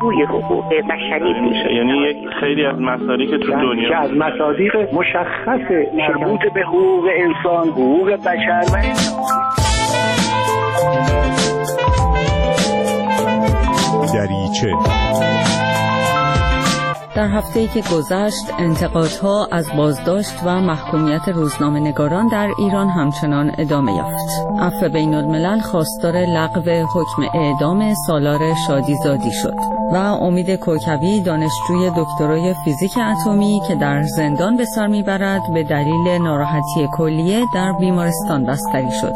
پاسخگوی حقوق بشری میشه. یعنی یک خیلی از مسائلی که تو دنیا که از مصادیق مشخص مربوط به حقوق انسان، حقوق بشر و دریچه. در هفته‌ای که گذشت انتقادها از بازداشت و محکومیت روزنامه‌نگاران در ایران همچنان ادامه یافت. عفو بین‌الملل خواستار لغو حکم اعدام سالار شادیزادی شد و امید کوکبی دانشجوی دکترای فیزیک اتمی که در زندان به سر میبرد به دلیل ناراحتی کلیه در بیمارستان بستری شد.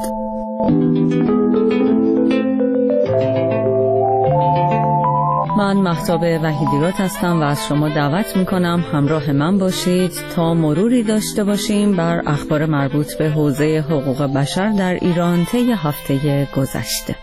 من مهتاب وحیدیراد هستم و از شما دعوت میکنم همراه من باشید تا مروری داشته باشیم بر اخبار مربوط به حوزه حقوق بشر در ایران طی هفته گذشته.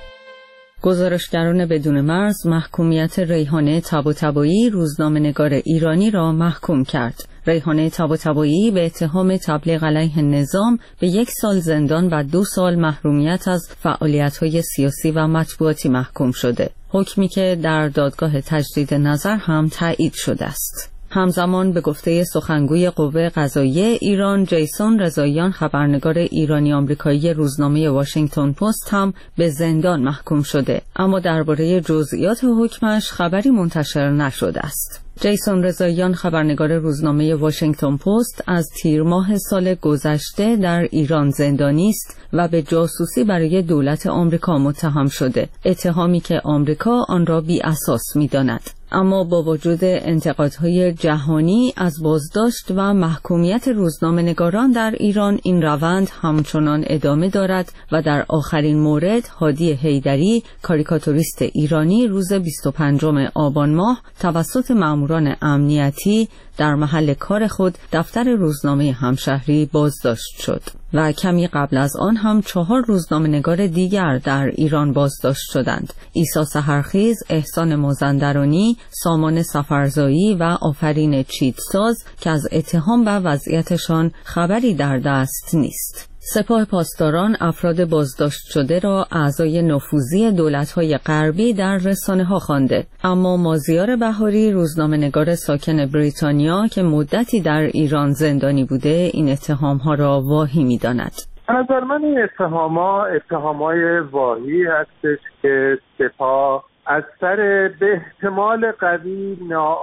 گزارشگران بدون مرز محکومیت ریحانه طباطبایی روزنامه‌نگار ایرانی را محکوم کرد. ریحانه طباطبایی به اتهام تبلیغ علیه نظام به 1 سال زندان و 2 سال محرومیت از فعالیت‌های سیاسی و مطبوعاتی محکوم شده. حکمی که در دادگاه تجدید نظر هم تایید شده است. همزمان به گفته سخنگوی قوه قضاییه ایران جیسون رضاییان خبرنگار ایرانی آمریکایی روزنامه واشنگتن پست هم به زندان محکوم شده، اما درباره جزئیات حکمش خبری منتشر نشده است. جیسون رضاییان خبرنگار روزنامه واشنگتن پست از تیر ماه سال گذشته در ایران زندانی است و به جاسوسی برای دولت آمریکا متهم شده، اتهامی که آمریکا آن را بی اساس می‌داند. اما با وجود انتقادهای جهانی از بازداشت و محکومیت روزنامه‌نگاران در ایران، این روند همچنان ادامه دارد و در آخرین مورد هادی حیدری کاریکاتوریست ایرانی روز 25 آبان ماه توسط ماموران امنیتی در محل کار خود دفتر روزنامه همشهری بازداشت شد و کمی قبل از آن هم 4 روزنامه‌نگار دیگر در ایران بازداشت شدند: عیسی سحرخیز، احسان مازندرانی، سامان سفرزایی و آفرین چیتساز که از اتهام و وضعیتشان خبری در دست نیست. سپاه پاسداران افراد بازداشت شده را اعضای نفوذی دولت‌های غربی در رسانه‌ها خوانده، اما مازیار بهاری روزنامه‌نگار ساکن بریتانیا که مدتی در ایران زندانی بوده این اتهام‌ها را واهی می‌داند. به نظر من این اتهام‌های واهی هستش که سپاه از سر به احتمال قوی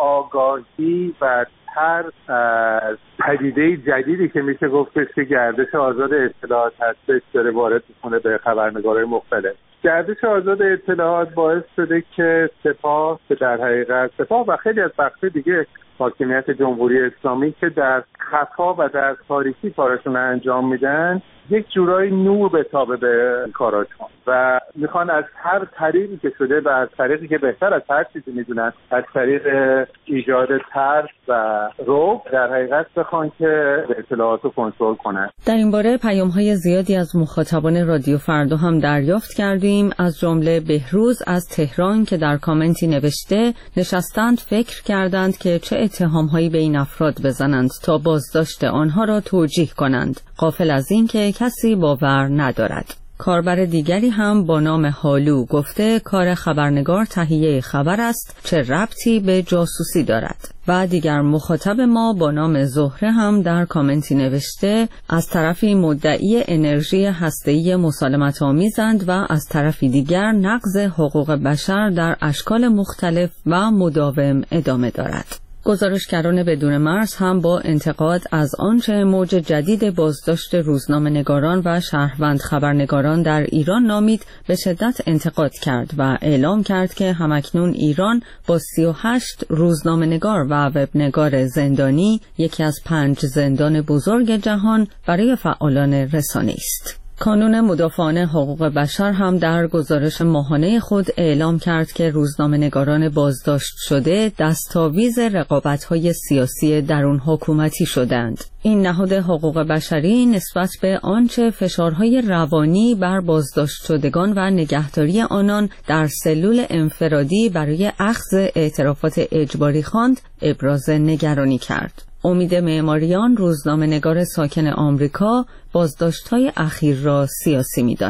ناآگاهی و ترس از پدیده جدیدی که میشه گفتش که گردش آزاد اطلاعات هستش داره وارد میکنه به خبرنگارای مختلف. گردش آزاد اطلاعات باعث شده که سپاه که در حقیقت سپاه و خیلی از بخش دیگه حاکمیت جمهوری اسلامی که در خفا و در تاریکی کارشون انجام میدن یک جورایی نور بتابه به کاراشون و میخوان از هر طریقی که شده و از طریقی که بهتر از هر چیزی میدونن از طریق ایجاد ترس و رعب در حقیقت بخوان که اطلاعات رو کنترل کنن. در این باره پیام‌های زیادی از مخاطبان رادیو فردا هم دریافت کردیم، از جمله بهروز از تهران که در کامنتی نوشته نشستند فکر کردند که چه اتهام‌هایی به این افراد بزنند تا بازداشت آنها را توجیه کنند، غافل از این که کسی باور ندارد. کاربر دیگری هم با نام هالو گفته کار خبرنگار تهیه خبر است، چه ربطی به جاسوسی دارد. و دیگر مخاطب ما با نام زهره هم در کامنتی نوشته از طرفی مدعی انرژی هسته‌ای مسالمت آمیزند و از طرفی دیگر نقض حقوق بشر در اشکال مختلف و مداوم ادامه دارد. گزارشگران بدون مرز هم با انتقاد از آنچه موج جدید بازداشت روزنامه‌نگاران و شهروند خبرنگاران در ایران نامید به شدت انتقاد کرد و اعلام کرد که همکنون ایران با 38 روزنامه‌نگار و وبنگار زندانی یکی از 5 زندان بزرگ جهان برای فعالان رسانه است. کانون مدافعان حقوق بشر هم در گزارش ماهانه خود اعلام کرد که روزنامه‌نگاران بازداشت شده دستاویز رقابت‌های سیاسی درون حکومتی شدند. این نهاد حقوق بشری نسبت به آنچه فشارهای روانی بر بازداشت شدگان و نگهداری آنان در سلول انفرادی برای اخذ اعترافات اجباری خواند، ابراز نگرانی کرد. امید معماریان روزنامه‌نگار ساکن آمریکا بازداشت‌های اخیر را سیاسی می‌داند.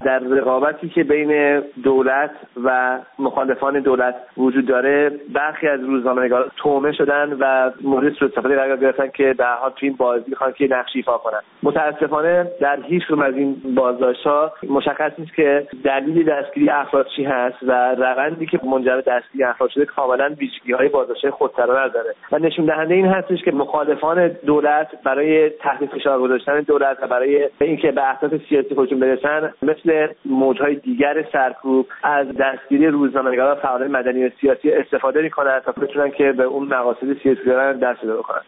در رقابتی که بین دولت و مخالفان دولت وجود داره برخی از روزنامه‌نگاران تومه شدن و مورد سوء استفاده قرار گرفتن که به هر حال تو این بازی می‌خوان که نقشی ایفا کنن. متأسفانه در هیچ کدوم از این بازداشت‌ها مشخص نیست که دلیل دستگیری افراد چی هست و روندی که منجر به دستگیری افراد شده کاملاً ویژگی‌های بازداشت خودسرانه داره و نشون دهنده این هستش که مخالفان دولت برای تحت فشار گذاشتن دولت و برای اینکه به اهداف سیاسی خودشون برسن مثل موجهای دیگر سرکوب از دستگیری روزنامه‌نگاران و فعالان مدنی و سیاسی استفاده می‌کنن تا بتونن که به اون مقاصد سیاسی دارن دست پیدا بکنن.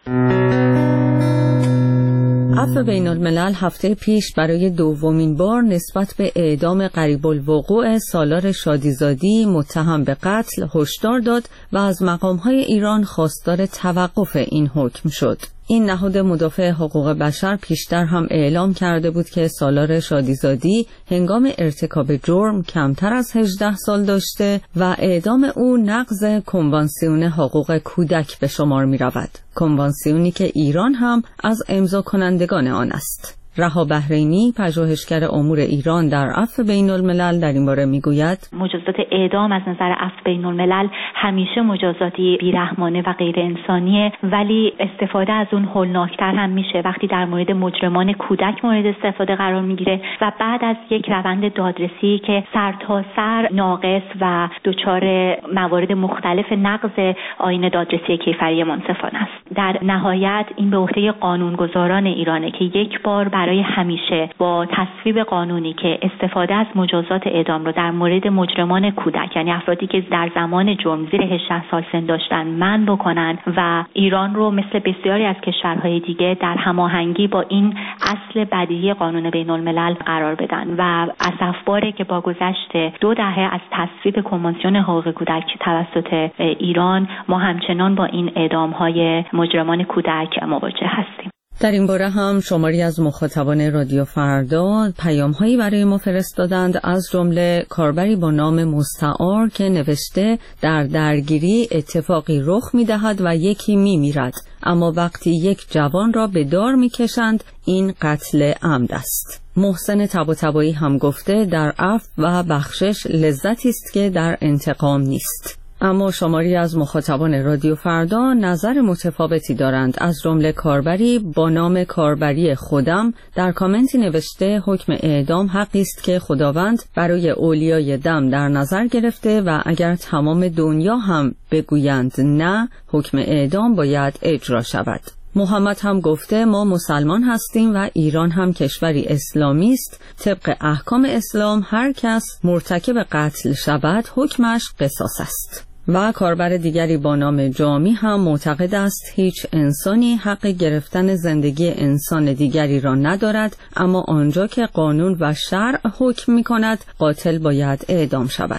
عفو بین الملل هفته پیش برای دومین بار نسبت به اعدام قریب الوقوع سالار شادیزادی متهم به قتل هشدار داد و از مقام‌های ایران خواستار توقف این حکم شد. این نهاد مدافع حقوق بشر پیشتر هم اعلام کرده بود که سالار شادیزادی هنگام ارتکاب جرم کمتر از 18 سال داشته و اعدام او نقض کنوانسیون حقوق کودک به شمار می رود. کنوانسیونی که ایران هم از امضا کنندگان آن است. رها بحرینی پژوهشگر امور ایران در عفو بین الملل در این باره میگوید مجازات اعدام از نظر عفو بین الملل همیشه مجازاتی بیرحمانه و غیر انسانیه، ولی استفاده از اون هولناکتر هم میشه وقتی در مورد مجرمان کودک مورد استفاده قرار میگیره و بعد از یک روند دادرسی که سرتاسر ناقص و دچار موارد مختلف نقض آیین دادرسی کیفری منصفانه است. در نهایت این به عهده قانونگذاران ایرانه که یک بار برای همیشه با تصویب قانونی که استفاده از مجازات اعدام رو در مورد مجرمان کودک، یعنی افرادی که در زمان جرم زیر 18 سال سن داشتن، منع بکنن و ایران رو مثل بسیاری از کشورهای دیگه در هماهنگی با این اصل بدیهی قانون بین الملل قرار بدن و اسفباره که با گذشت 2 دهه از تصویب کنوانسیون حقوق کودک توسط ایران ما همچنان با این اعدام‌های مجرمان کودک مواجه هستیم. در این باره هم شماری از مخاطبان رادیو فردا پیام‌هایی برای ما فرستادند، از جمله کاربری با نام مستعار که نوشته در درگیری اتفاقی رخ می‌دهد و یکی می‌میرد، اما وقتی یک جوان را به دار می‌کشند این قتل عمد است. محسن طباطبایی هم گفته در عفو و بخشش لذتی است که در انتقام نیست. اما شماری از مخاطبان رادیو فردا نظر متفاوتی دارند، از جمله کاربری با نام کاربری خودم در کامنتی نوشته حکم اعدام حقی است که خداوند برای اولیای دم در نظر گرفته و اگر تمام دنیا هم بگویند نه، حکم اعدام باید اجرا شود. محمد هم گفته ما مسلمان هستیم و ایران هم کشوری اسلامی است. طبق احکام اسلام هر کس مرتکب قتل شود حکمش قصاص است. و کاربر دیگری با نام جامی هم معتقد است هیچ انسانی حق گرفتن زندگی انسان دیگری را ندارد، اما آنجا که قانون و شرع حکم می کند قاتل باید اعدام شود.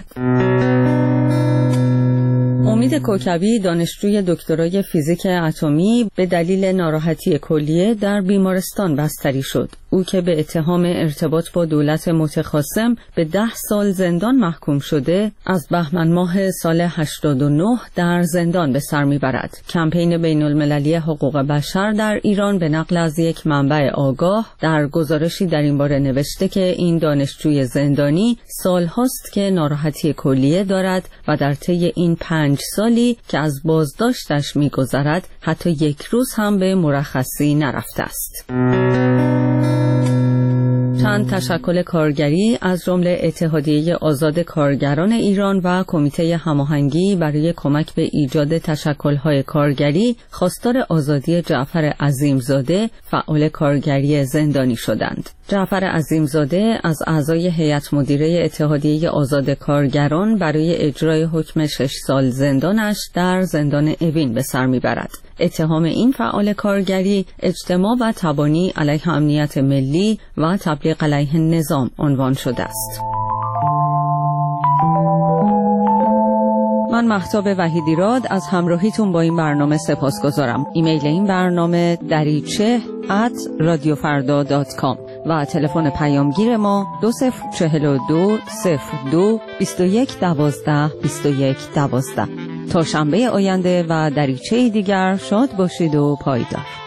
امید کوکبی دانشجوی دکترای فیزیک اتمی به دلیل ناراحتی کلیه در بیمارستان بستری شد. او که به اتهام ارتباط با دولت متخاصم به 10 سال زندان محکوم شده، از بهمن ماه سال 89 در زندان به سر میبرد. کمپین بین المللی حقوق بشر در ایران به نقل از یک منبع آگاه در گزارشی در این باره نوشته که این دانشجوی زندانی سالهاست که ناراحتی کلیه دارد و در طی این 5 سالی که از بازداشتش می‌گذرد حتی یک روز هم به مرخصی نرفته است. چند تشکل کارگری از جمله اتحادیه آزاد کارگران ایران و کمیته هماهنگی برای کمک به ایجاد تشکل‌های کارگری خواستار آزادی جعفر عظیمزاده فعال کارگری زندانی شدند. جعفر عظیمزاده از اعضای هیئت مدیره اتحادیه آزاد کارگران برای اجرای حکم 6 سال زندانش در زندان اوین به سر میبرد. اتهام این فعال کارگری اجتماع و تبانی علیه امنیت ملی و تبلیغ علیه نظام عنوان شده است. من مهتاب وحیدیراد از همراهیتون با این برنامه سپاسگزارم. ایمیل این برنامه dariche@radiofarda.com و تلفن پیامگیر ما 2042 02 21 12 21 12. تا شنبه آینده و دریچه دیگر شاد باشید و پایدار.